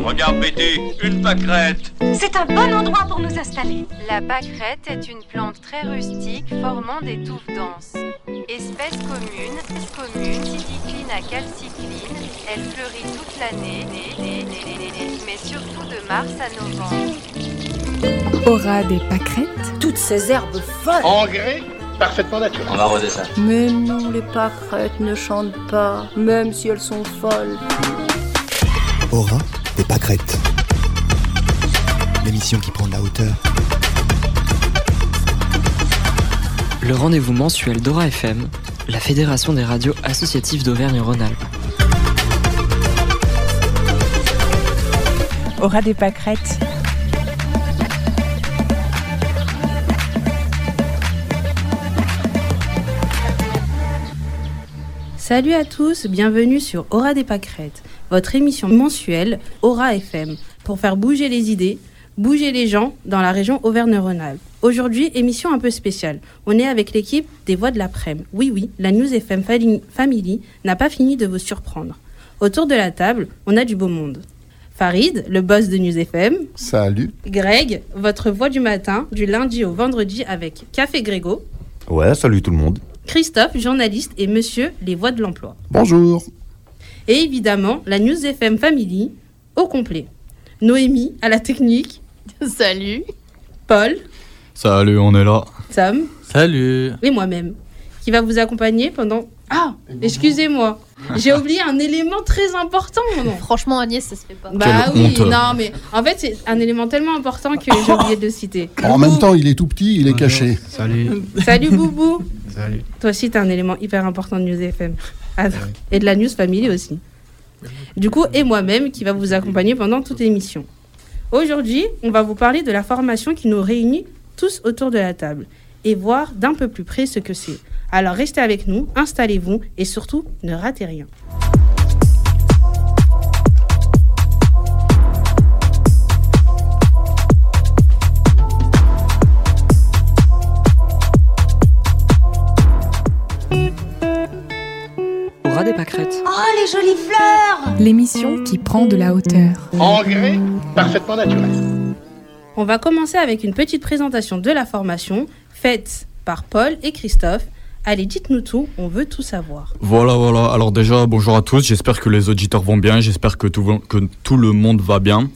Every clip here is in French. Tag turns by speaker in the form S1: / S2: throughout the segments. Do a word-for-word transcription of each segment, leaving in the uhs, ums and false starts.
S1: Regarde Betty, une pâquerette.
S2: C'est un bon endroit pour nous installer.
S3: La pâquerette est une plante très rustique formant des touffes denses. Espèce commune, commune, cycline à calcicline, elle fleurit toute l'année, mais surtout de mars à novembre.
S4: Aura des pâquerettes.
S2: Toutes ces herbes folles.
S5: Engrais parfaitement naturel.
S1: On va arroser ça.
S4: Mais non, les pâquerettes ne chantent pas, même si elles sont folles.
S6: Aura des pâquerettes. L'émission qui prend de la hauteur.
S7: Le rendez-vous mensuel d'Aura F M, la fédération des radios associatives d'Auvergne-Rhône-Alpes.
S4: Aura des pâquerettes.
S8: Salut à tous, bienvenue sur Aura des pâquerettes, votre émission mensuelle Aura F M, pour faire bouger les idées, bouger les gens dans la région Auvergne-Rhône-Alpes. Aujourd'hui, émission un peu spéciale. On est avec l'équipe des Voix de l'après-midi. Oui, oui, la News F M Family n'a pas fini de vous surprendre. Autour de la table, on a du beau monde. Farid, le boss de News F M.
S9: Salut.
S8: Greg, votre voix du matin, du lundi au vendredi avec Café Grégo.
S9: Ouais, salut tout le monde.
S8: Christophe, journaliste, et Monsieur, les Voix de l'emploi.
S9: Bonjour.
S8: Et évidemment, la News F M Family au complet. Noémie, à la technique.
S10: Salut.
S8: Paul.
S11: Salut, on est là.
S8: Sam.
S11: Salut.
S8: Et moi-même, qui va vous accompagner pendant... Ah, excusez-moi. J'ai oublié un élément très important. Non.
S10: Franchement, Agnès, ça se fait pas.
S8: Bah
S11: Quelle
S8: oui,
S11: honte.
S8: non, mais en fait, c'est un élément tellement important que j'ai oublié de le citer.
S9: En même temps, il est tout petit, il est caché.
S11: Salut.
S8: Salut Boubou.
S11: Salut.
S8: Toi aussi, t'es un élément hyper important de News F M. Ah, et de la News Family aussi. Du coup, et moi-même qui va vous accompagner pendant toute l'émission. Aujourd'hui, on va vous parler de la formation qui nous réunit tous autour de la table et voir d'un peu plus près ce que c'est. Alors restez avec nous, installez-vous et surtout, ne ratez rien.
S7: Aura des pâquerettes.
S2: Oh, les jolies fleurs.
S4: L'émission qui prend de la hauteur.
S5: Engrais parfaitement naturel.
S8: On va commencer avec une petite présentation de la formation faite par Paul et Christophe. Allez, dites-nous tout, on veut tout savoir.
S11: Voilà, voilà. Alors déjà, bonjour à tous. J'espère que les auditeurs vont bien. J'espère que tout, que tout le monde va bien.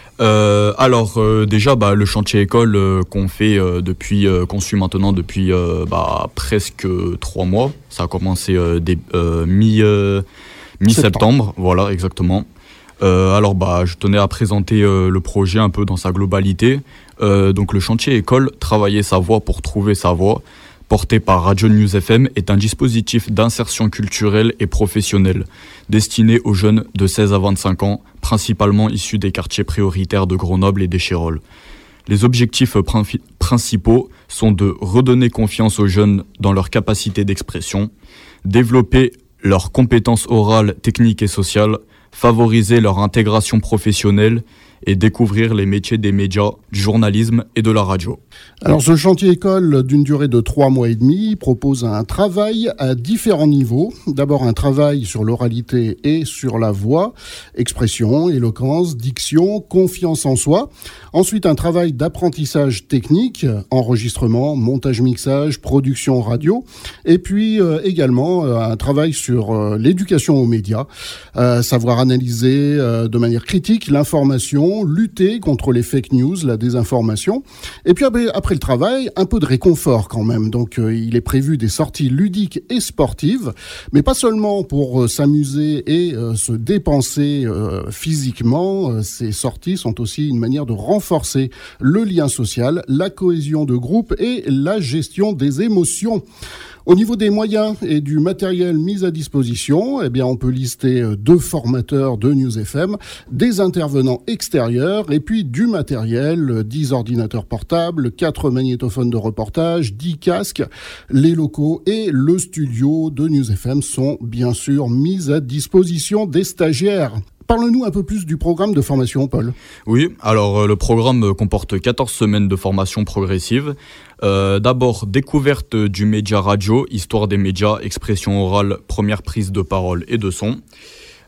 S11: Euh, alors euh, déjà, bah, le chantier école euh, qu'on fait euh, depuis, euh, qu'on suit maintenant depuis euh, bah, presque trois mois. Ça a commencé euh, dès, euh, mi, euh, mi-septembre. Voilà, exactement. Euh, alors, bah, je tenais à présenter euh, le projet un peu dans sa globalité. Euh, donc, le chantier école, travailler sa voix pour trouver sa voix, porté par Radio News F M, est un dispositif d'insertion culturelle et professionnelle destiné aux jeunes de seize à vingt-cinq ans, principalement issus des quartiers prioritaires de Grenoble et d'Échirolles. Les objectifs prin- principaux sont de redonner confiance aux jeunes dans leur capacité d'expression, développer leurs compétences orales, techniques et sociales, favoriser leur intégration professionnelle et découvrir les métiers des médias, du journalisme et de la radio.
S9: Alors ce chantier école d'une durée de trois mois et demi propose un travail à différents niveaux. D'abord un travail sur l'oralité et sur la voix, expression, éloquence, diction, confiance en soi. Ensuite un travail d'apprentissage technique, enregistrement, montage mixage, production radio. Et puis euh, également euh, un travail sur euh, l'éducation aux médias, euh, savoir analyser euh, de manière critique l'information, lutter contre les fake news, la désinformation. Et puis après, après le travail, un peu de réconfort quand même. Donc euh, il est prévu des sorties ludiques et sportives, mais pas seulement pour euh, s'amuser et euh, se dépenser euh, physiquement. Euh, ces sorties sont aussi une manière de renforcer le lien social, la cohésion de groupe et la gestion des émotions. Au niveau des moyens et du matériel mis à disposition, eh bien, on peut lister deux formateurs de News F M, des intervenants extérieurs et puis du matériel, dix ordinateurs portables, quatre magnétophones de reportage, dix casques. Les locaux et le studio de News F M sont bien sûr mis à disposition des stagiaires. Parle-nous un peu plus du programme de formation, Paul.
S11: Oui, alors euh, le programme comporte quatorze semaines de formation progressive. Euh, d'abord, découverte du média radio, histoire des médias, expression orale, première prise de parole et de son.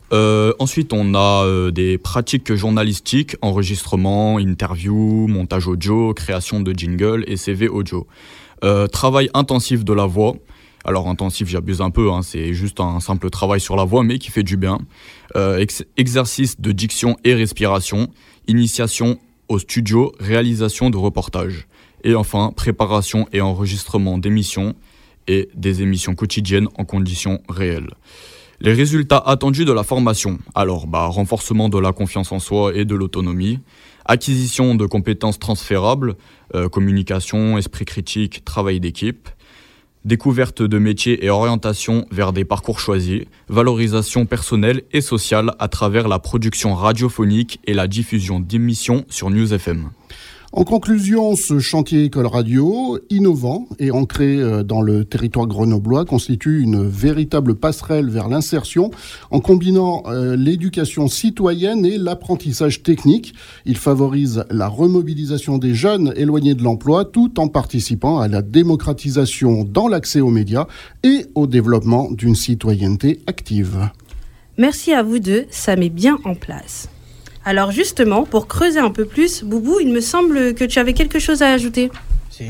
S11: Euh, ensuite, on a euh, des pratiques journalistiques, enregistrement, interview, montage audio, création de jingle et C V audio. Euh, travail intensif de la voix. Alors intensif, j'abuse un peu, hein, c'est juste un simple travail sur la voix, mais qui fait du bien. Euh, ex- exercice de diction et respiration, initiation au studio, réalisation de reportages. Et enfin, préparation et enregistrement d'émissions et des émissions quotidiennes en conditions réelles. Les résultats attendus de la formation, alors bah, renforcement de la confiance en soi et de l'autonomie, acquisition de compétences transférables, euh, communication, esprit critique, travail d'équipe, découverte de métiers et orientation vers des parcours choisis, valorisation personnelle et sociale à travers la production radiophonique et la diffusion d'émissions sur News F M.
S9: En conclusion, ce chantier école radio, innovant et ancré dans le territoire grenoblois, constitue une véritable passerelle vers l'insertion en combinant euh, l'éducation citoyenne et l'apprentissage technique. Il favorise la remobilisation des jeunes éloignés de l'emploi tout en participant à la démocratisation dans l'accès aux médias et au développement d'une citoyenneté active.
S8: Merci à vous deux, ça met bien en place. Alors justement, pour creuser un peu plus, Boubou, il me semble que tu avais quelque chose à ajouter.
S12: Si.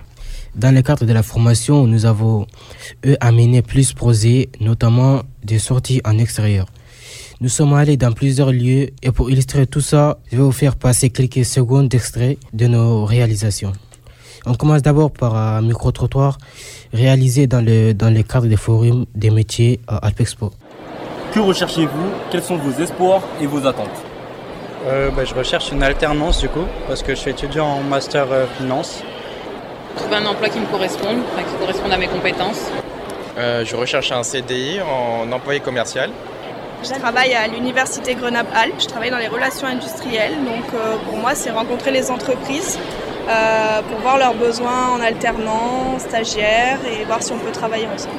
S12: Dans le cadre de la formation, nous avons eux amené plus projets, notamment des sorties en extérieur. Nous sommes allés dans plusieurs lieux et pour illustrer tout ça, je vais vous faire passer quelques secondes d'extrait de nos réalisations. On commence d'abord par un micro-trottoir réalisé dans le, dans le cadre des forums des métiers à Alpexpo.
S13: Que recherchez-vous? Quels sont vos espoirs et vos attentes?
S14: Euh, bah, je recherche une alternance du coup, parce que je suis étudiant en master euh, finance.
S15: Trouver un emploi qui me corresponde, enfin, qui corresponde à mes compétences.
S16: Euh, je recherche un C D I en employé commercial.
S17: Je travaille à l'université Grenoble-Alpes, je travaille dans les relations industrielles, donc euh, pour moi c'est rencontrer les entreprises euh, pour voir leurs besoins en alternant, stagiaire et voir si on peut travailler ensemble.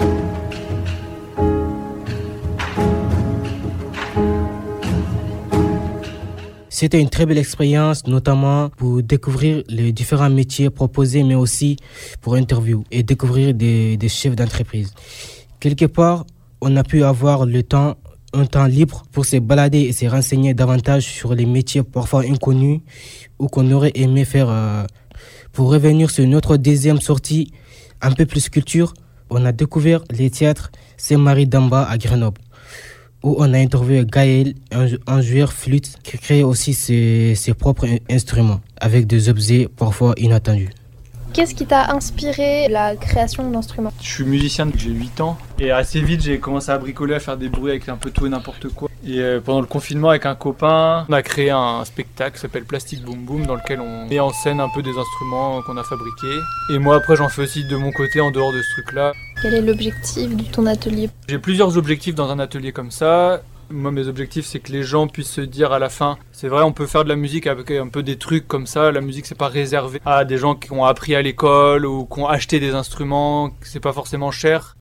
S12: C'était une très belle expérience, notamment pour découvrir les différents métiers proposés, mais aussi pour interview et découvrir des, des chefs d'entreprise. Quelque part, on a pu avoir le temps, un temps libre pour se balader et se renseigner davantage sur les métiers parfois inconnus ou qu'on aurait aimé faire. Euh, pour revenir sur notre deuxième sortie, un peu plus culture, on a découvert les théâtres Saint-Marie d'Amba à Grenoble, où on a interviewé Gaël, un, un joueur flûte qui crée aussi ses, ses propres instruments avec des objets parfois inattendus.
S10: Qu'est-ce qui t'a inspiré la création d'instruments?
S18: Je suis musicien depuis j'ai huit ans et assez vite j'ai commencé à bricoler, à faire des bruits avec un peu tout et n'importe quoi. Et euh, pendant le confinement avec un copain, on a créé un spectacle qui s'appelle Plastic Boom Boom dans lequel on met en scène un peu des instruments qu'on a fabriqués. Et moi après j'en fais aussi de mon côté en dehors de ce truc-là.
S10: Quel est l'objectif de ton atelier?
S18: J'ai plusieurs objectifs dans un atelier comme ça. Moi, mes objectifs, c'est que les gens puissent se dire à la fin, c'est vrai, on peut faire de la musique avec un peu des trucs comme ça. La musique, c'est pas réservé à des gens qui ont appris à l'école ou qui ont acheté des instruments, c'est pas forcément cher.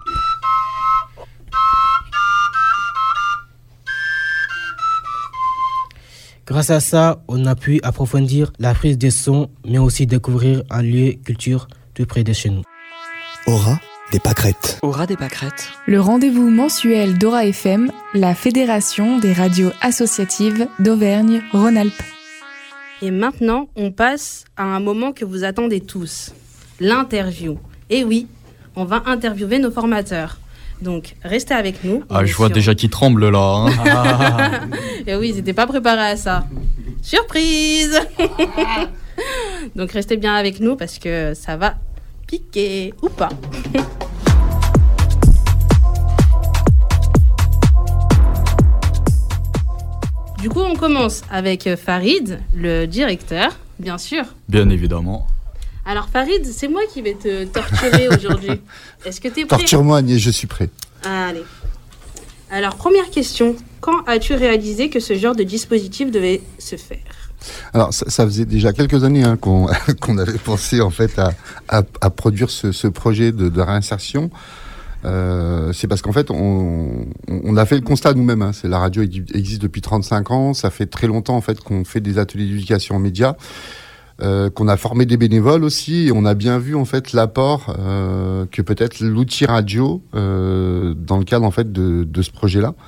S12: Grâce à ça, on a pu approfondir la prise de son, mais aussi découvrir un lieu culture tout près de chez nous.
S6: Aura des pâquerettes.
S7: Aura des pâquerettes.
S19: Le rendez-vous mensuel d'Aura F M, la fédération des radios associatives d'Auvergne-Rhône-Alpes.
S8: Et maintenant, on passe à un moment que vous attendez tous, l'interview. Et oui, on va interviewer nos formateurs. Donc, restez avec nous.
S11: Ah, je vois sur... déjà qui tremble là. Hein.
S8: Ah. Et oui, ils n'étaient pas préparés à ça. Surprise. Donc, restez bien avec nous parce que ça va piquer ou pas. Du coup, on commence avec Farid, le directeur, bien sûr.
S11: Bien évidemment.
S8: Alors Farid, c'est moi qui vais te torturer aujourd'hui. Est-ce que t'es prêt?
S20: Torture-moi Agnès, je suis prêt.
S8: Allez. Alors, première question. Quand as-tu réalisé que ce genre de dispositif devait se faire?
S20: Alors, ça, ça faisait déjà quelques années hein, qu'on, qu'on avait pensé en fait à, à, à produire ce, ce projet de, de réinsertion. Euh, c'est parce qu'en fait, on, on a fait le constat nous-mêmes. Hein. C'est, la radio existe depuis trente-cinq ans. Ça fait très longtemps en fait qu'on fait des ateliers d'éducation en médias, euh, qu'on a formé des bénévoles aussi. Et on a bien vu en fait l'apport euh, que peut-être l'outil radio euh, dans le cadre en fait de, de ce projet-là.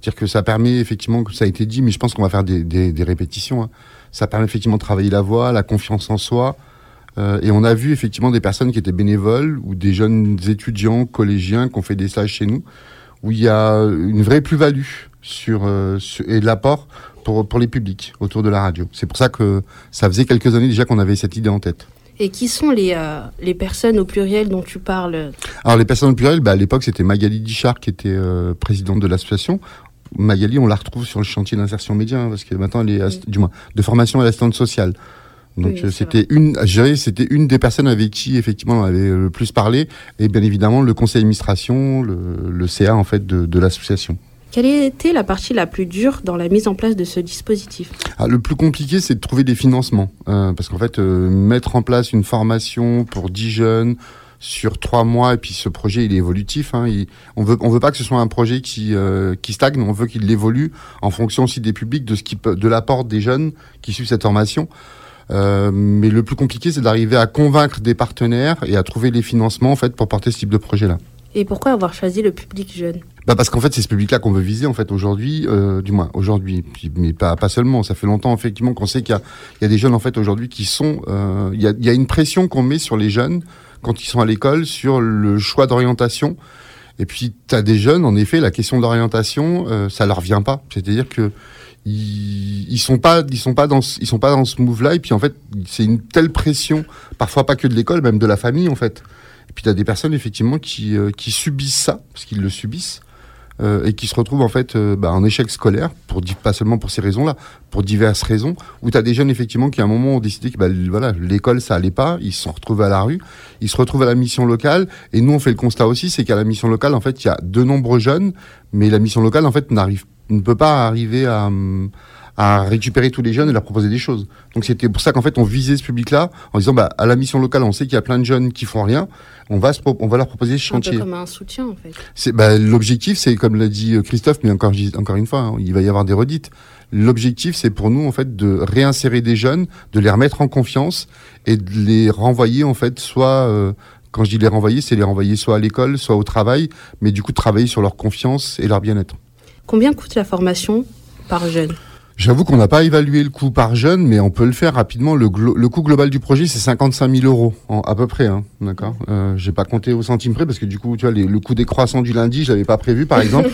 S20: C'est-à-dire que ça permet effectivement, ça a été dit, mais je pense qu'on va faire des, des, des répétitions, hein. Ça permet effectivement de travailler la voix, la confiance en soi. Euh, et on a vu effectivement des personnes qui étaient bénévoles ou des jeunes étudiants, collégiens qui ont fait des stages chez nous, où il y a une vraie plus-value sur, euh, sur, et de l'apport pour, pour les publics autour de la radio. C'est pour ça que ça faisait quelques années déjà qu'on avait cette idée en tête.
S8: Et qui sont les, euh, les personnes au pluriel dont tu parles?
S20: Alors les personnes au pluriel, bah, à l'époque c'était Magali Dichard qui était euh, présidente de l'association. Magali, on la retrouve sur le chantier d'insertion média, hein, parce que maintenant elle est, oui. du moins, de formation à l'assistante sociale. Donc oui, euh, c'était une, je dirais, c'était une des personnes avec qui effectivement on avait le plus parlé, et bien évidemment le conseil d'administration, le, le C A en fait de, de l'association.
S8: Quelle était la partie la plus dure dans la mise en place de ce dispositif?
S20: Ah, le plus compliqué, c'est de trouver des financements. Euh, parce qu'en fait, euh, mettre en place une formation pour dix jeunes sur trois mois, et puis ce projet, il est évolutif. Hein, il, on veut, on veut pas que ce soit un projet qui, euh, qui stagne, on veut qu'il évolue en fonction aussi des publics, de, ce qui peut, de l'apport des jeunes qui suivent cette formation. Euh, mais le plus compliqué, c'est d'arriver à convaincre des partenaires et à trouver les financements en fait, pour porter ce type de projet-là.
S8: Et pourquoi avoir choisi le public jeune?
S20: Bah parce qu'en fait c'est ce public-là qu'on veut viser en fait aujourd'hui, euh, du moins aujourd'hui, puis, mais pas pas seulement. Ça fait longtemps effectivement qu'on sait qu'il y a il y a des jeunes en fait aujourd'hui qui sont, euh, il y a il y a une pression qu'on met sur les jeunes quand ils sont à l'école sur le choix d'orientation. Et puis t'as des jeunes en effet la question d'orientation, euh, ça leur vient pas. C'est-à-dire que ils ils sont pas ils sont pas dans ils sont pas dans ce move-là. Et puis en fait c'est une telle pression, parfois pas que de l'école, même de la famille en fait. Et puis, tu as des personnes, effectivement, qui, euh, qui subissent ça, parce qu'ils le subissent, euh, et qui se retrouvent, en fait, euh, bah, en échec scolaire, pour, pas seulement pour ces raisons-là, pour diverses raisons, où tu as des jeunes, effectivement, qui, à un moment, ont décidé que bah, voilà, l'école, ça allait pas, ils se sont retrouvés à la rue, ils se retrouvent à la mission locale, et nous, on fait le constat aussi, c'est qu'à la mission locale, en fait, il y a de nombreux jeunes, mais la mission locale, en fait, n'arrive, ne peut pas arriver à... à récupérer tous les jeunes et leur proposer des choses. Donc c'était pour ça qu'en fait on visait ce public-là en disant bah à la mission locale on sait qu'il y a plein de jeunes qui font rien, on va se pro- on va leur proposer ce chantier.
S8: Un peu comme un soutien en fait.
S20: C'est bah l'objectif c'est comme l'a dit Christophe, mais encore encore une fois hein, il va y avoir des redites. L'objectif c'est pour nous en fait de réinsérer des jeunes, de les remettre en confiance et de les renvoyer en fait soit euh, quand je dis les renvoyer, c'est les renvoyer soit à l'école, soit au travail, mais du coup de travailler sur leur confiance et leur bien-être.
S8: Combien coûte la formation par jeune?
S20: J'avoue qu'on n'a pas évalué le coût par jeune, mais on peut le faire rapidement. Le, glo- le coût global du projet, c'est cinquante-cinq mille euros, en, à peu près. Hein, d'accord. Euh, j'ai pas compté au centime près parce que du coup, tu vois, les, le coût des croissants du lundi, je l'avais pas prévu, par exemple.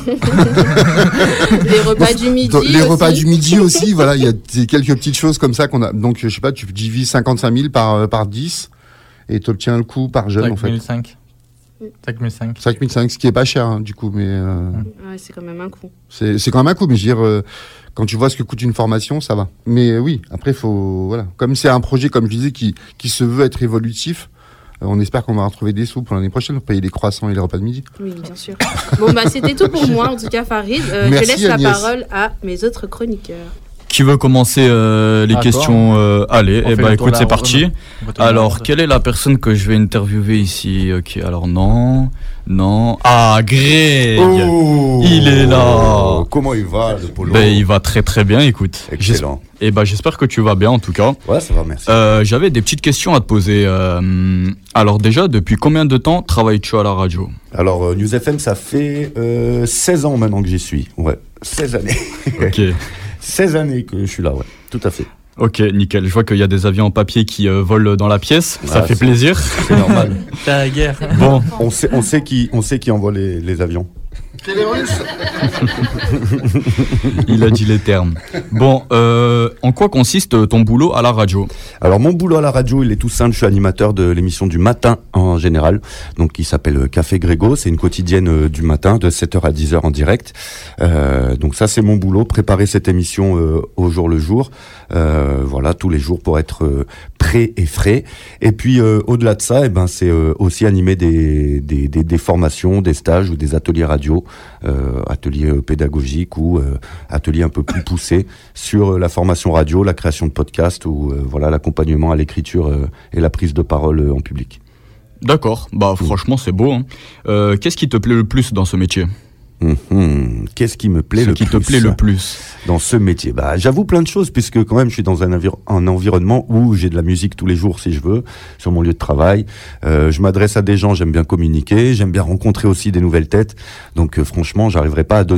S8: Les repas du midi.
S20: Donc, les
S8: aussi.
S20: repas du midi aussi. Voilà, il y a des, quelques petites choses comme ça qu'on a. Donc, je sais pas, tu divises cinquante-cinq mille par euh, par dix et tu obtiens le coût par jeune en fait.
S18: cinq mille cinq. cinq mille cinq.
S20: cinq mille cinq, ce qui est pas cher hein, du coup, mais. Euh,
S8: ouais, c'est quand même un coût.
S20: C'est, c'est quand même un coût, mais je veux dire. Euh, Quand tu vois ce que coûte une formation, ça va. Mais euh, oui, après, faut voilà. Comme c'est un projet, comme je disais, qui, qui se veut être évolutif, euh, on espère qu'on va retrouver des sous pour l'année prochaine pour payer les croissants et les repas de midi.
S8: Oui, bien sûr. Bon, bah, c'était tout pour moi, en tout cas, Farid. Euh,
S20: Merci,
S8: je laisse la
S20: Agnès.
S8: parole à mes autres chroniqueurs.
S11: Qui veut commencer euh, les
S18: D'accord.
S11: questions euh, Allez,
S18: On
S11: eh
S18: fait
S11: ben,
S18: le tour
S11: écoute,
S18: de
S11: c'est
S18: la-
S11: parti.
S18: on va tourner
S11: Alors,
S18: la-
S11: quelle est la personne que je vais interviewer ici? Ok, alors non, non. Ah, Greg
S21: Oh,
S11: il est là.
S21: Comment il va, le polo?
S11: Ben, il va très très bien, écoute.
S21: Excellent.
S11: J'es- Eh ben, j'espère que tu vas bien en tout cas.
S21: Ouais, ça va, merci.
S11: Euh, j'avais des petites questions à te poser. Euh, alors déjà, depuis combien de temps travailles-tu à la radio?
S21: Alors, euh, News F M, ça fait euh, seize ans maintenant que j'y suis. Ouais, seize années.
S11: Ok.
S21: seize années que je suis là, ouais, tout à fait.
S11: Ok, nickel. Je vois qu'il y a des avions en papier qui euh, volent dans la pièce. Ça
S21: Ah,
S11: fait
S21: c'est-
S11: plaisir.
S21: C'est normal.
S18: C'est la guerre.
S11: Bon.
S21: On sait, on sait qui, on sait qui envoie les, les avions.
S9: C'est les Russes.
S11: Il a dit les termes. Bon, euh, en quoi consiste ton boulot à la radio?
S21: Alors mon boulot à la radio, il est tout simple. Je suis animateur de l'émission du matin en général, donc qui s'appelle Café Grégo. C'est une quotidienne euh, du matin de sept heures à dix heures en direct. Euh, donc ça c'est mon boulot, préparer cette émission euh, au jour le jour. Euh, voilà, tous les jours pour être euh, prêt et frais. Et puis euh, au-delà de ça, eh ben c'est euh, aussi animer des, des, des, des formations, des stages ou des ateliers radio, euh, ateliers euh, pédagogiques ou euh, ateliers un peu plus poussés sur euh, la formation radio, la création de podcasts ou euh, voilà l'accompagnement à l'écriture euh, et la prise de parole euh, en public.
S11: D'accord, bah franchement c'est beau. Hein. Euh, qu'est-ce qui te plaît le plus dans ce métier?
S21: Mmh. Qu'est-ce qui me plaît
S11: Ce
S21: le
S11: qui
S21: plus
S11: te plaît le plus
S21: dans ce métier? Bah, j'avoue plein de choses puisque quand même je suis dans un, envir- un environnement où j'ai de la musique tous les jours si je veux, sur mon lieu de travail. Euh, je m'adresse à des gens, j'aime bien communiquer, j'aime bien rencontrer aussi des nouvelles têtes. Donc euh, franchement, j'arriverai pas à donner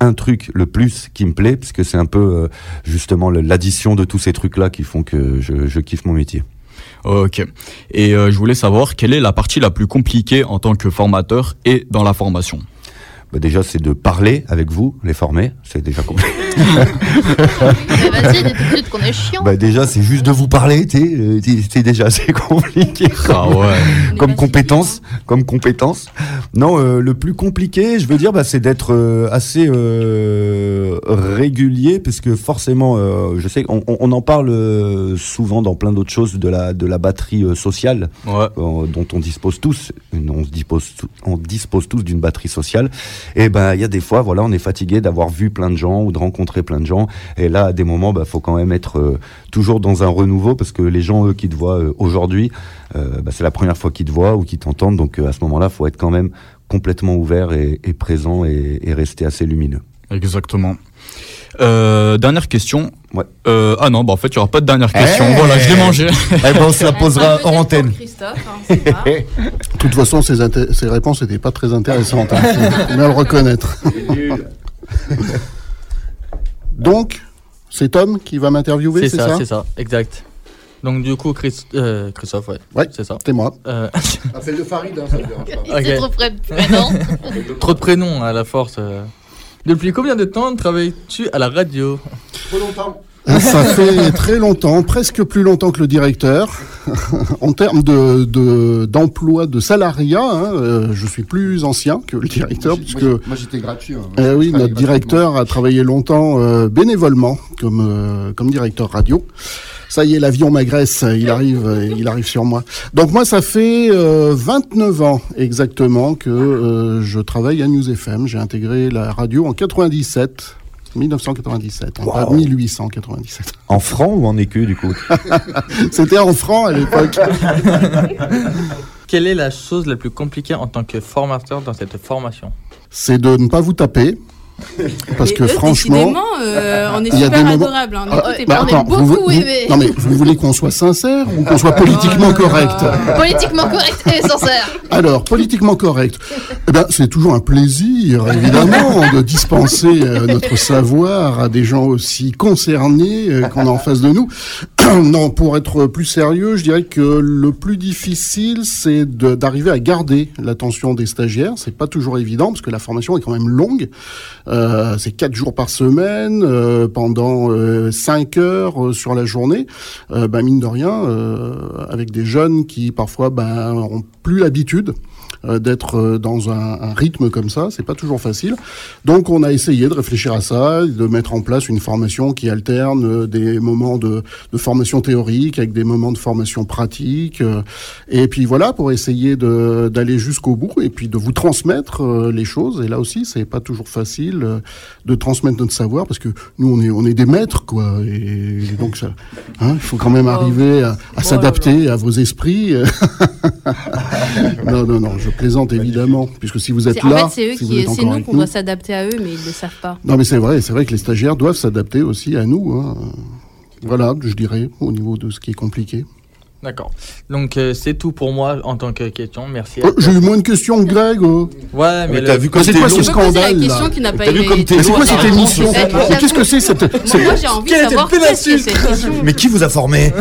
S21: un truc le plus qui me plaît, parce que c'est un peu euh, justement l'addition de tous ces trucs-là qui font que je, je kiffe mon métier.
S11: Ok. Et euh, je voulais savoir quelle est la partie la plus compliquée en tant que formateur et dans la formation.
S21: Bah déjà, c'est de parler avec vous, les formés. C'est déjà compliqué.
S3: Mais vas-y, dis tout de suite qu'on est chiant.
S21: Bah déjà, c'est juste de vous parler, c'est déjà assez compliqué.
S11: Ah ouais.
S21: Comme compétence, comme compétence. Non, euh, le plus compliqué, je veux dire, bah, c'est d'être euh, assez euh, régulier, parce que forcément, euh, je sais qu'on on en parle euh, souvent dans plein d'autres choses de la de la batterie euh, sociale,
S11: ouais.
S21: euh, dont on dispose tous. On se dispose, on dispose tous d'une batterie sociale. Et ben, il y a des fois, voilà, on est fatigué d'avoir vu plein de gens ou de rencontrer plein de gens. Et là, à des moments, bah, faut quand même être euh, toujours dans un renouveau, parce que les gens, eux, qui te voient euh, aujourd'hui, euh, bah, c'est la première fois qu'ils te voient ou qu'ils t'entendent. Donc, euh, à ce moment-là, faut être quand même complètement ouvert et, et présent et, et rester assez lumineux.
S11: Exactement. Euh, dernière question.
S21: Ouais.
S11: Euh, ah non, bah en fait, il n'y aura pas de dernière question. Hey voilà, je l'ai mangé.
S21: Eh ben, on se la posera hors antenne.
S9: De toute façon, ces, inté- ces réponses n'étaient pas très intéressantes. Hein. Faut bien le reconnaître. Donc, c'est Tom qui va m'interviewer, c'est, c'est ça, ça
S22: C'est ça, exact. Donc du coup, Chris, euh, Christophe, ouais,
S9: ouais,
S22: c'est ça.
S9: C'est moi.
S22: Euh...
S9: Appelle le Farid, hein, ça ne dérange pas.
S3: Okay. C'est trop près de prénoms.
S22: Trop de prénoms à la force. Euh... Depuis combien de temps travailles-tu à la radio ?
S9: Trop longtemps. Ça fait très longtemps, presque plus longtemps que le directeur. En termes de, de, d'emploi, de salariat, hein, euh, je suis plus ancien que le directeur.
S20: Moi,
S9: puisque,
S20: moi, moi j'étais gratuit. Hein.
S9: Euh, oui, notre directeur a travaillé longtemps euh, bénévolement comme, euh, comme directeur radio. Ça y est, l'avion m'agresse, il arrive, il arrive sur moi. Donc moi, ça fait euh, vingt-neuf ans exactement que euh, je travaille à News F M. J'ai intégré la radio en quatre-vingt-dix-sept. dix-neuf cent quatre-vingt-dix-sept, wow. Pas dix-huit cent quatre-vingt-dix-sept.
S21: En francs ou en écus, du coup?
S9: C'était en francs à l'époque.
S22: Quelle est la chose la plus compliquée en tant que formateur dans cette formation?
S9: C'est de ne pas vous taper. Parce
S8: et
S9: que
S8: eux,
S9: franchement,
S8: euh, on est super adorable. Hein.
S9: Ah,
S8: on,
S9: bah,
S8: on
S9: attends,
S8: est beaucoup
S9: vous,
S8: aimés.
S9: Non mais vous voulez qu'on soit sincère ou qu'on soit politiquement correct?
S3: Politiquement correct et sincère.
S9: Alors, politiquement correct. Eh ben, c'est toujours un plaisir, évidemment, de dispenser euh, notre savoir à des gens aussi concernés euh, qu'on a en face de nous. Non, pour être plus sérieux, je dirais que le plus difficile, c'est de, d'arriver à garder l'attention des stagiaires. C'est pas toujours évident parce que la formation est quand même longue. Euh, c'est quatre jours par semaine, euh, pendant euh, cinq heures euh, sur la journée. Euh, bah, mine de rien, euh, avec des jeunes qui parfois bah, ont plus l'habitude euh, d'être dans un, un rythme comme ça, c'est pas toujours facile. Donc on a essayé de réfléchir à ça, de mettre en place une formation qui alterne des moments de, de formation théorique avec des moments de formation pratique. Euh, et puis voilà, pour essayer de, d'aller jusqu'au bout et puis de vous transmettre euh, les choses. Et là aussi, c'est pas toujours facile euh, de transmettre notre savoir parce que nous, on est, on est des maîtres, quoi. Et, et donc, ça, hein, il faut quand même arriver à, à s'adapter à vos esprits. non, non, non, je plaisante évidemment, puisque si vous êtes
S8: c'est,
S9: là,
S8: en fait, c'est eux
S9: si
S8: qui, c'est nous qu'on
S9: nous,
S8: doit s'adapter à eux, mais ils ne le savent pas.
S9: Non, mais c'est vrai, c'est vrai que les stagiaires doivent s'adapter aussi à nous. Hein. Voilà, je dirais, au niveau de ce qui est compliqué.
S22: D'accord. Donc euh, c'est tout pour moi en tant que question. Merci.
S9: Oh, j'ai eu moins de questions que Greg. Oh.
S22: Ouais, mais, mais
S9: t'as
S22: le...
S9: vu comme c'est quoi ce scandale
S8: la question qui n'a pas été...
S9: Mais c'est quoi cette émission? Mais qu'est-ce que c'est cette...
S8: Moi j'ai envie de savoir qu'est-ce que c'est cette question.
S21: Mais qui vous a formé?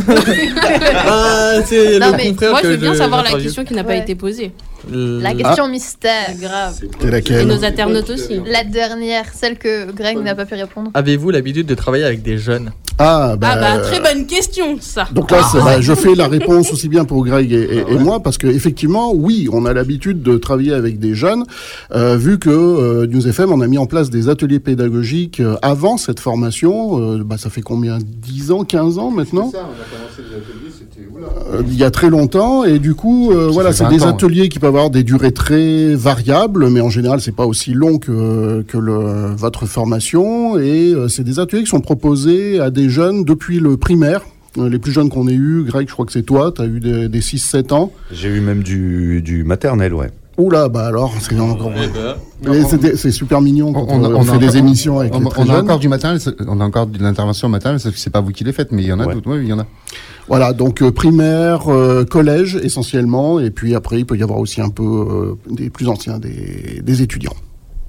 S22: Ah, c'est
S8: non,
S22: le
S8: mais
S22: confrère
S8: moi
S22: que
S8: je veux bien
S22: je...
S8: savoir la question qui n'a pas été posée.
S3: La question
S9: ah.
S3: mystère.
S8: Grave.
S9: C'était laquelle?
S8: Et nos internautes aussi.
S3: La dernière, celle que Greg n'a pas pu répondre.
S22: Avez-vous l'habitude de travailler avec des jeunes?
S9: Ah bah,
S8: ah bah très bonne question ça.
S9: Donc là, c'est, bah, je fais la réponse aussi bien pour Greg et, et, et moi parce que effectivement, oui, on a l'habitude de travailler avec des jeunes, euh, vu que euh, News F M on a mis en place des ateliers pédagogiques euh, avant cette formation. Euh, bah, ça fait combien? dix ans, quinze ans maintenant?
S20: C'est ça, on a commencé les ateliers, c'était oula.
S9: Euh, il y a très longtemps et du coup, euh, voilà, c'est des ans, ateliers ouais. qui peuvent avoir des durées très variables, mais en général, c'est pas aussi long que que le, votre formation et euh, c'est des ateliers qui sont proposés à des jeunes depuis le primaire. Les plus jeunes qu'on ait eu, Greg, je crois que c'est toi, tu as eu des, des six sept ans.
S21: J'ai eu même du, du maternel, ouais.
S9: Oula, bah alors, c'est encore... Mais c'est, c'est super mignon quand on, on, on, on fait des
S20: encore,
S9: émissions avec
S20: on,
S9: les très
S20: on
S9: jeunes.
S20: a encore du maternel, on a encore de l'intervention maternelle, c'est pas vous qui les faites, mais il y en a ouais. d'autres, oui, il y en a.
S9: Voilà, donc euh, primaire, euh, collège essentiellement, et puis après, il peut y avoir aussi un peu euh, des plus anciens, des, des étudiants.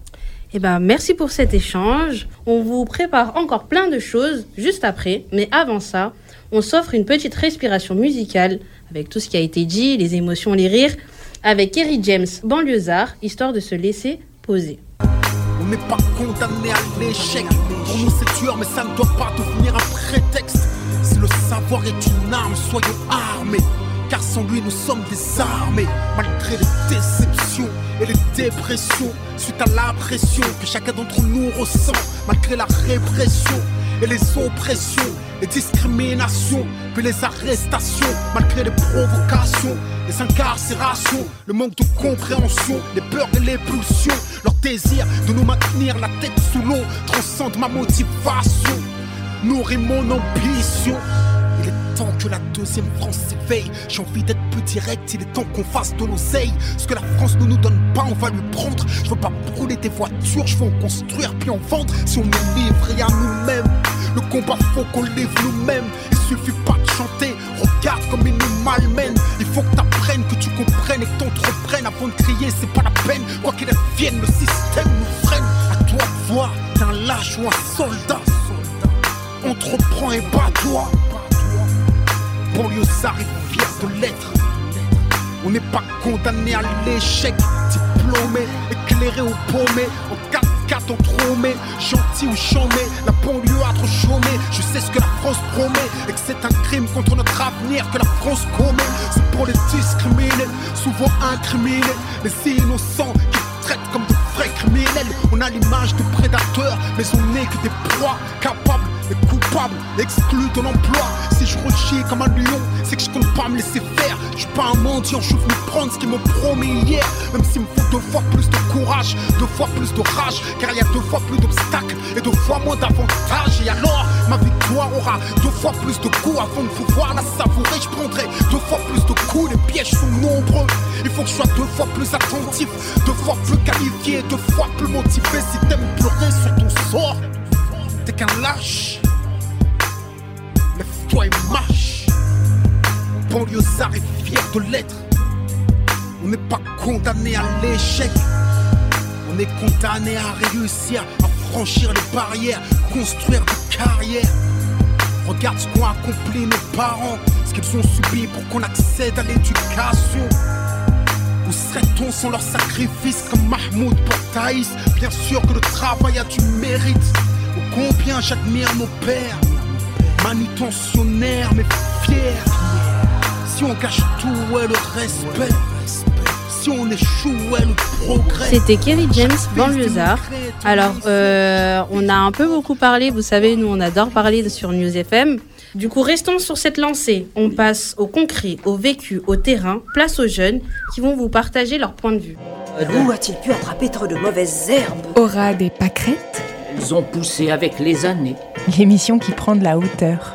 S8: Eh ben, merci pour cet échange. On vous prépare encore plein de choses juste après. Mais avant ça, on s'offre une petite respiration musicale avec tout ce qui a été dit, les émotions, les rires, avec Kerry James, Banlieusard, histoire de se laisser poser.
S1: On n'est pas condamné à l'échec. Pour nous c'est dur mais ça ne doit pas devenir un prétexte. Si le savoir est une arme, soyons armés. Car sans lui nous sommes désarmés. Malgré les déceptions et les dépressions, suite à la pression que chacun d'entre nous ressent. Malgré la répression et les oppressions, les discriminations, puis les arrestations. Malgré les provocations, les incarcérations, le manque de compréhension, les peurs et les pulsions. Leur désir de nous maintenir la tête sous l'eau transcende ma motivation, nourrit mon ambition. Il est temps que la deuxième France s'éveille. J'ai envie d'être plus direct, il est temps qu'on fasse de l'oseille. Ce que la France ne nous donne pas, on va lui prendre. Je veux pas brûler des voitures, je veux en construire puis en vendre. Si on est livré à nous-mêmes, le combat faut qu'on livre nous-mêmes. Il suffit pas de chanter, regarde comme ils nous malmènent. Il faut que t'apprennes, que tu comprennes et que t'entreprennes. Avant de crier, c'est pas la peine. Quoi qu'il advienne, le système nous freine. À toi de voir, t'es un lâche ou un soldat. Entreprends et bats-toi. Banlieusard est fier de l'être. On n'est pas condamné à l'échec. Diplômé, éclairé ou paumé, en quatre quatre entrômé, gentil ou chômé. La banlieue a trop chômé. Je sais ce que la France promet et que c'est un crime contre notre avenir que la France commet. C'est pour les discriminés, souvent incriminés, les innocents qui traitent comme de vrais criminels. On a l'image de prédateurs, mais on n'est que des proies capables et coupables, exclus de l'emploi. Si je rechie comme un lion, c'est que je compte pas me laisser faire. Je suis pas un mendiant, je suis venu prendre ce qu'ils m'ont promis hier. Même s'il me faut deux fois plus de courage, deux fois plus de rage, car il y a deux fois plus d'obstacles et deux fois moins d'avantages. Et alors, ma victoire aura deux fois plus de coups. Avant de pouvoir la savourer, je prendrai deux fois plus de coups. Les pièges sont nombreux, il faut que je sois deux fois plus attentif, deux fois plus qualifié, deux fois plus motivé. Si t'aimes pleurer sur ton sort, t'es qu'un lâche. Lève-toi et marche. Banlieusard est fier de l'être. On n'est pas condamné à l'échec. On est condamné à réussir, à franchir les barrières, construire des carrières. Regarde ce qu'ont accompli nos parents, ce qu'ils ont subi pour qu'on accède à l'éducation. Où serait-on sans leur sacrifice comme Mahmoud pour Thaïs? Bien sûr que le travail a du mérite. Oh, combien j'admire nos pères, manutentionnaires mais fiers. Si on cache tout, ouais, le respect. Si on échoue, ouais, le progrès.
S8: C'était Kerry James, Banlieusard. Alors, euh, on a un peu beaucoup parlé, vous savez, nous on adore parler sur News F M. Du coup, restons sur cette lancée. On passe au concret, au vécu, au terrain. Place aux jeunes qui vont vous partager leur point de vue.
S2: Où a-t-il pu attraper trop de mauvaises herbes?
S19: Aura des pâquerettes.
S2: Elles ont poussé avec les années.
S19: L'émission qui prend de la hauteur.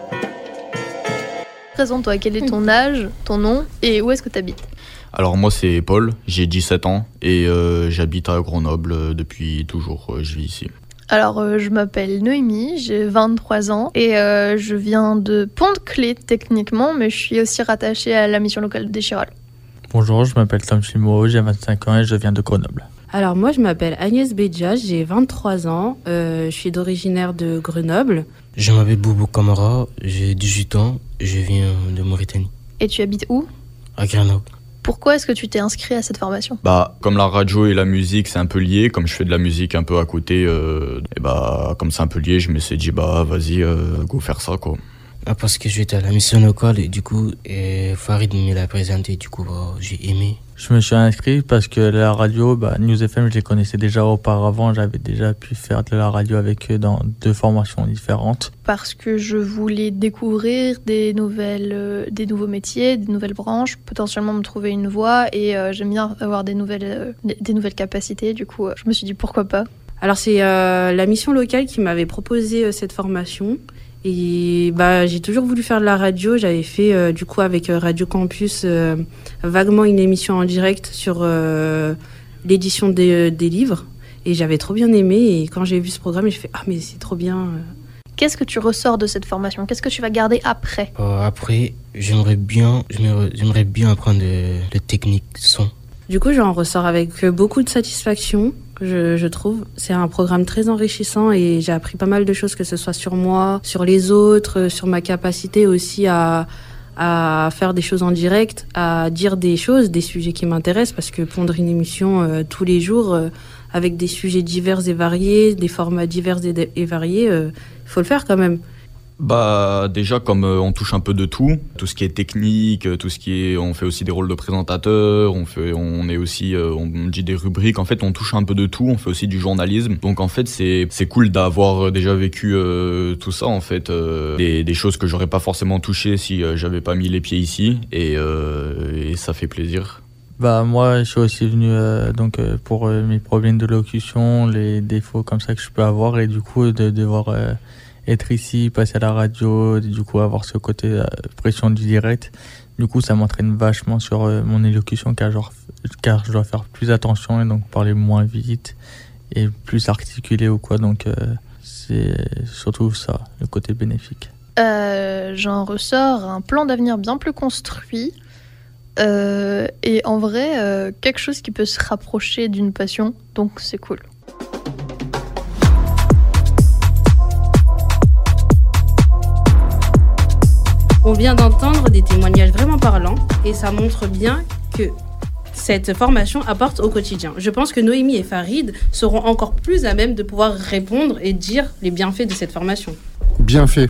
S3: Présente-toi, quel est ton âge, ton nom et où est-ce que tu habites?
S11: Alors moi c'est Paul, j'ai dix-sept ans et euh, j'habite à Grenoble euh, depuis toujours, euh, je vis ici.
S3: Alors euh, je m'appelle Noémie, j'ai vingt-trois ans et euh, je viens de Pont-de-Clé techniquement, mais je suis aussi rattachée à la mission locale d'Échirolles.
S23: Bonjour, je m'appelle Tom Chimo, j'ai vingt-cinq ans et je viens de Grenoble.
S8: Alors moi je m'appelle Agnès Bédia, j'ai vingt-trois ans, euh, je suis d'originaire de Grenoble.
S12: Je m'appelle Boubou Kamara, j'ai dix-huit ans, je viens de Mauritanie.
S3: Et tu habites où?
S12: À Grenoble.
S3: Pourquoi est-ce que tu t'es inscrit à cette formation?
S11: Bah, comme la radio et la musique, c'est un peu lié. Comme je fais de la musique un peu à côté, euh, et bah, comme c'est un peu lié, je me suis dit, bah, vas-y, euh, go faire ça, quoi.
S12: Ah, parce que j'étais à la mission locale et du coup, et Farid me l'a présenté, du coup, bah, j'ai aimé.
S23: Je me suis inscrit parce que la radio, bah, News F M, je les connaissais déjà auparavant. J'avais déjà pu faire de la radio avec eux dans deux formations différentes.
S3: Parce que je voulais découvrir des, nouvelles, euh, des nouveaux métiers, des nouvelles branches, potentiellement me trouver une voie et euh, j'aime bien avoir des nouvelles, euh, des, des nouvelles capacités. Du coup, euh, je me suis dit pourquoi pas.
S8: Alors c'est euh, la mission locale qui m'avait proposé euh, cette formation. Et bah, j'ai toujours voulu faire de la radio. J'avais fait euh, du coup avec euh, Radio Campus euh, vaguement une émission en direct sur euh, l'édition des, des livres. Et j'avais trop bien aimé. Et quand j'ai vu ce programme, j'ai fait « Ah mais c'est trop bien !»
S3: Qu'est-ce que tu ressors de cette formation? Qu'est-ce que tu vas garder après?
S12: euh, Après, j'aimerais bien, j'aimerais, j'aimerais bien apprendre les techniques son.
S8: Du coup, j'en ressors avec beaucoup de satisfaction je, je trouve. C'est un programme très enrichissant et j'ai appris pas mal de choses, que ce soit sur moi, sur les autres, sur ma capacité aussi à, à faire des choses en direct, à dire des choses, des sujets qui m'intéressent, parce que pondre une émission euh, tous les jours euh, avec des sujets divers et variés, des formats divers et, et variés, il euh, faut le faire quand même.
S11: Bah déjà comme euh, on touche un peu de tout, tout ce qui est technique, tout ce qui est, on fait aussi des rôles de présentateur, on fait, on est aussi, euh, on dit des rubriques. En fait, on touche un peu de tout. On fait aussi du journalisme. Donc en fait, c'est c'est cool d'avoir déjà vécu euh, tout ça. En fait, euh, des des choses que j'aurais pas forcément touchées si euh, j'avais pas mis les pieds ici. Et euh, et ça fait plaisir.
S23: Bah moi, je suis aussi venu euh, donc euh, pour euh, mes problèmes de locution, les défauts comme ça que je peux avoir, et du coup de devoir euh, être ici, passer à la radio, du coup avoir ce côté euh, pression du direct. Du coup, ça m'entraîne vachement sur euh, mon élocution, car, genre, car je dois faire plus attention et donc parler moins vite et plus articulé ou quoi. Donc euh, c'est surtout ça, le côté bénéfique.
S3: Euh, j'en ressors un plan d'avenir bien plus construit. Euh, et en vrai, euh, quelque chose qui peut se rapprocher d'une passion, donc c'est cool.
S8: On vient d'entendre des témoignages vraiment parlants et ça montre bien que cette formation apporte au quotidien. Je pense que Noémie et Farid seront encore plus à même de pouvoir répondre et dire les bienfaits de cette formation.
S20: Bien fait.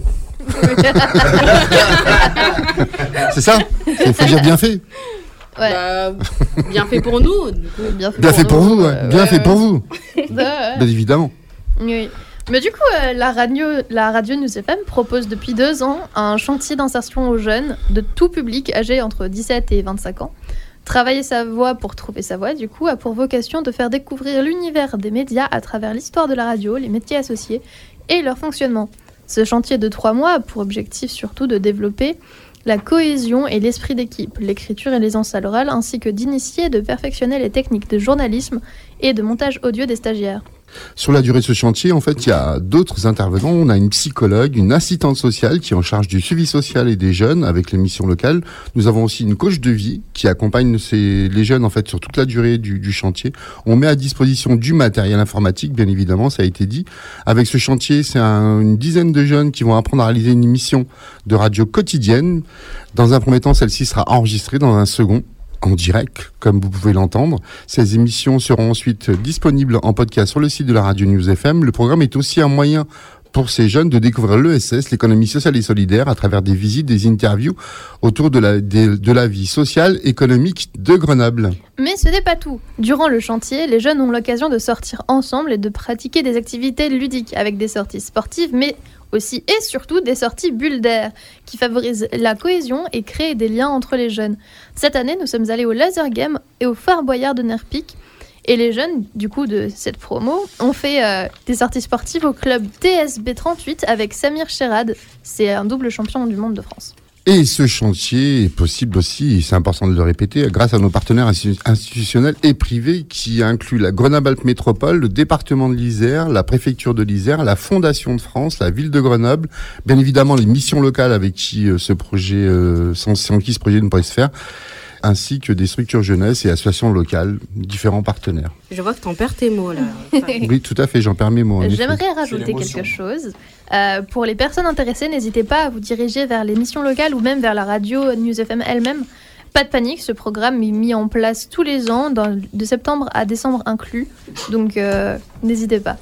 S20: C'est ça ? Il faut dire bien fait.
S8: Ouais. Bah, bien fait pour nous. Du coup.
S3: Bien fait
S20: bien
S3: pour,
S20: fait pour vous, ouais.
S3: Euh,
S20: bien
S3: ouais,
S20: fait
S3: ouais.
S20: pour vous.
S3: Bien
S20: évidemment.
S3: Oui. Mais du coup, euh, la, radio, la radio News F M propose depuis deux ans un chantier d'insertion aux jeunes de tout public âgé entre dix-sept et vingt-cinq ans. Travailler sa voix pour trouver sa voix, du coup, a pour vocation de faire découvrir l'univers des médias à travers l'histoire de la radio, les métiers associés et leur fonctionnement. Ce chantier de trois mois a pour objectif surtout de développer la cohésion et l'esprit d'équipe, l'écriture et l'aisance à l'oral, ainsi que d'initier et de perfectionner les techniques de journalisme et de montage audio des stagiaires.
S20: Sur la durée de ce chantier, en fait, il y a d'autres intervenants. On a une psychologue, une assistante sociale qui est en charge du suivi social et des jeunes avec les missions locales. Nous avons aussi une coach de vie qui accompagne ces, les jeunes en fait sur toute la durée du, du chantier. On met à disposition du matériel informatique, bien évidemment, ça a été dit. Avec ce chantier, c'est un, une dizaine de jeunes qui vont apprendre à réaliser une émission de radio quotidienne. Dans un premier temps, celle-ci sera enregistrée. Dans un second, en direct, comme vous pouvez l'entendre. Ces émissions seront ensuite disponibles en podcast sur le site de la radio News F M. Le programme est aussi un moyen pour ces jeunes de découvrir l'E S S, l'économie sociale et solidaire, à travers des visites, des interviews autour de la, de, de la vie sociale, économique de Grenoble.
S3: Mais ce n'est pas tout. Durant le chantier, les jeunes ont l'occasion de sortir ensemble et de pratiquer des activités ludiques avec des sorties sportives, mais aussi et surtout des sorties bulles d'air qui favorisent la cohésion et créent des liens entre les jeunes. Cette année, nous sommes allés au Laser Game et au Fort Boyard de Nerpic. Et les jeunes, du coup, de cette promo, ont fait euh, des sorties sportives au club T S B trente-huit avec Samir Cherad. C'est un double champion du monde de France.
S20: Et ce chantier est possible aussi, et c'est important de le répéter, grâce à nos partenaires institutionnels et privés qui incluent la Grenoble-Alpes Métropole, le département de l'Isère, la préfecture de l'Isère, la Fondation de France, la ville de Grenoble, bien évidemment les missions locales avec qui euh, ce projet, euh, sans, sans qui ce projet ne pourrait se faire, ainsi que des structures jeunesse et associations locales, différents partenaires.
S8: Je vois que t'en perds tes mots là.
S20: Oui, tout à fait, j'en perds mes mots.
S3: J'aimerais rajouter quelque chose. Euh, pour les personnes intéressées, n'hésitez pas à vous diriger vers les missions locales ou même vers la radio News F M elle-même. Pas de panique, ce programme est mis en place tous les ans, dans, de septembre à décembre inclus. Donc euh, n'hésitez pas.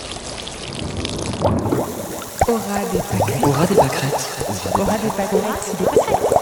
S19: Aura des pâquerettes.
S7: Aura des pâquerettes.
S19: Aura des pâquerettes.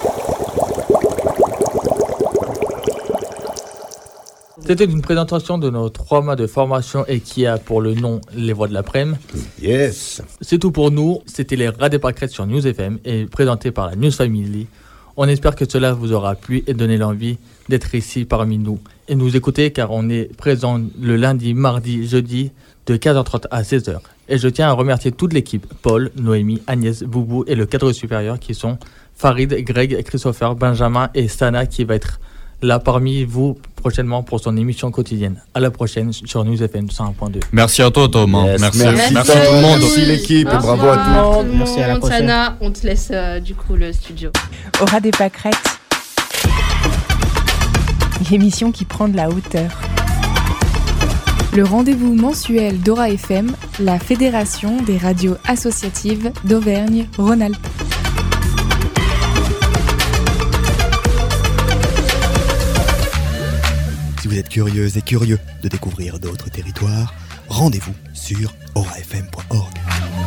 S23: C'était une présentation de nos trois mois de formation et qui a pour le nom Les Voix de l'après-midi.
S21: Yes.
S23: C'est tout pour nous. C'était les Rats des Pâquerettes sur News F M et présenté par la News Family. On espère que cela vous aura plu et donné l'envie d'être ici parmi nous et nous écouter car on est présent le lundi, mardi, jeudi de quinze heures trente à seize heures. Et je tiens à remercier toute l'équipe, Paul, Noémie, Agnès, Boubou et le cadre supérieur qui sont Farid, Greg, Christopher, Benjamin et Sana qui va être là parmi vous prochainement pour son émission quotidienne. À la prochaine sur News F M cent un point deux.
S11: Merci à toi Tom.
S21: Yes,
S11: merci,
S21: merci,
S11: merci à tout le monde.
S21: Merci l'équipe,
S8: Au
S21: bravo à
S8: revoir,
S21: tous.
S8: tout le
S12: Merci, à la
S8: monde.
S12: prochaine.
S8: Sana, on te laisse euh, du coup le studio.
S19: Aura des pâquerettes. L'émission qui prend de la hauteur. Le rendez-vous mensuel d'Aura F M, la fédération des radios associatives d'Auvergne-Rhône-Alpes.
S6: Si vous êtes curieuse et curieux de découvrir d'autres territoires, rendez-vous sur aura f m point org.